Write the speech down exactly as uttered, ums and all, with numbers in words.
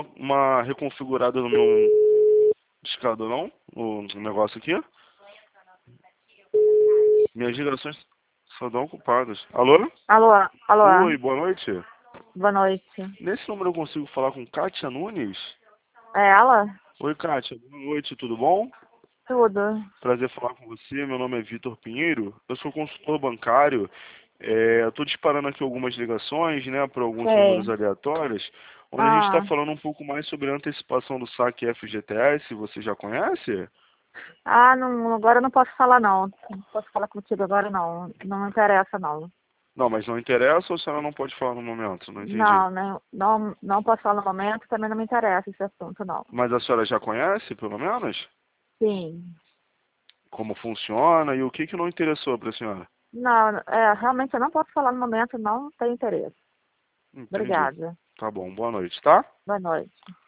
uma reconfigurada no meu discador, não? O negócio aqui. Minhas ligações só dão ocupadas. Alô? Alô, alô, Oi, boa noite. boa noite. Nesse número eu consigo falar com Kátia Nunes? É ela? Oi, Kátia. Boa noite, tudo bom? Tudo. Prazer falar com você. Meu nome é Vitor Pinheiro. Eu sou consultor bancário. É, eu estou disparando aqui algumas ligações, né, para alguns números Sei. aleatórios, onde a gente está Ah, falando um pouco mais sobre a antecipação do saque F G T S. Você já conhece? ah não, agora eu não posso falar não. Não posso falar contigo agora não. Não me interessa não. Não, mas não interessa ou a senhora não pode falar no momento? Não entendi. Não, não, não, não posso falar no momento, também não me interessa esse assunto não. Mas a senhora já conhece, pelo menos, Sim. como funciona e o que que não interessou para a senhora? Não, é, realmente eu não posso falar no momento, não tenho interesse. Entendi. Obrigada. Tá bom, boa noite, tá? Boa noite.